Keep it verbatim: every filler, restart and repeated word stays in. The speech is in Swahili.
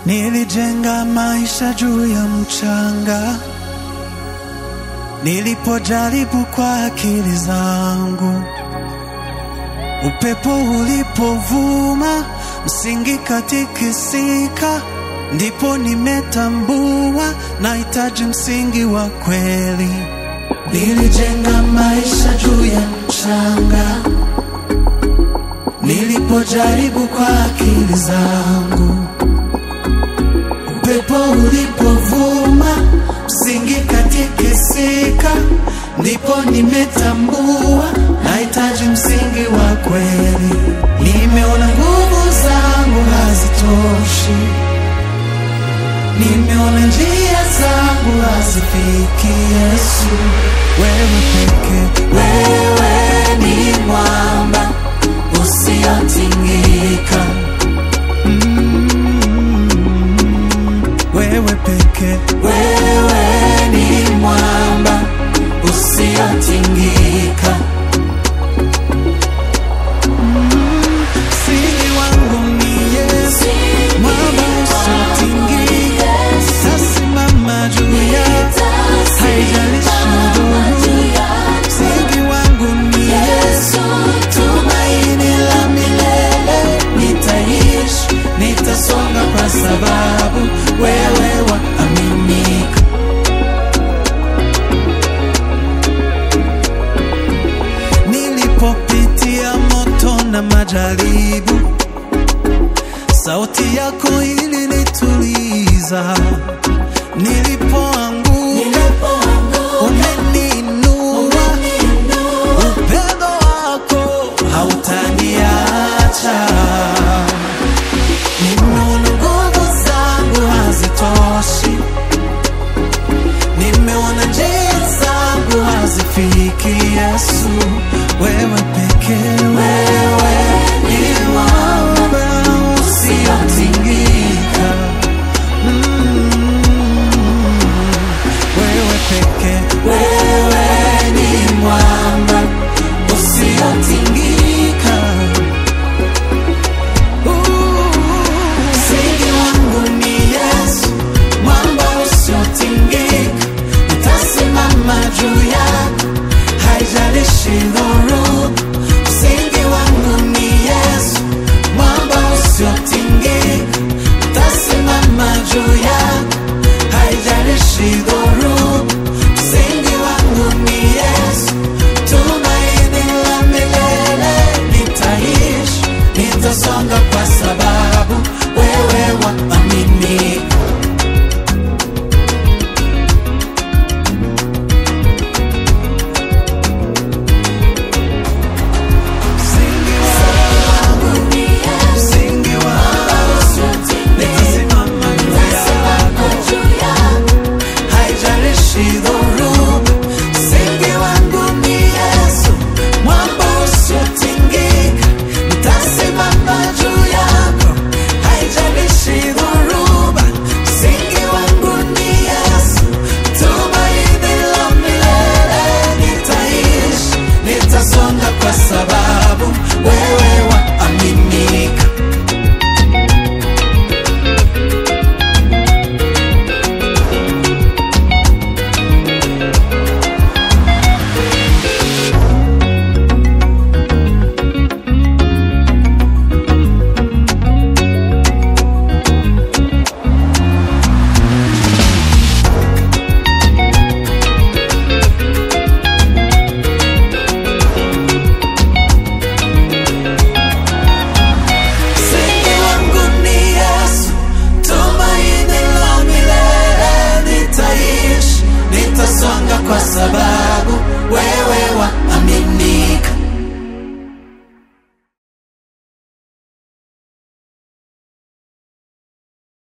Nilijenga maisha juu ya mchanga, nilipojaribu kwa akili zangu. Upepo ulipovuma, msingi katikisika, ndipo nimetambua nahitaji msingi wa kweli. Nilijenga maisha juu ya mchanga, nilipojaribu kwa akili zangu. Upepo ulipovuma, msingi katikisika, ndipo nimetambua nahitaji msingi wa kweli. Nimeona nguvu zangu hazitoshi, nimeona njia zangu hazifiki Yesu. Wewe peke, wewe ni mwamba usiotingika. mm. Wewe peke, wewe ni mwamba usiotingika. Msingi wangu ni Yesu, mwamba usiotingika. Tasimama juu yake, haijalishi dhoruba. Msingi wangu ni Yesu, tumaini la milele. Nitaishi, nitasonga kwa sababu wewe waaminika. Nilipopitia moto na majaribu, sauti yako ilinituliza. Nilipoanguka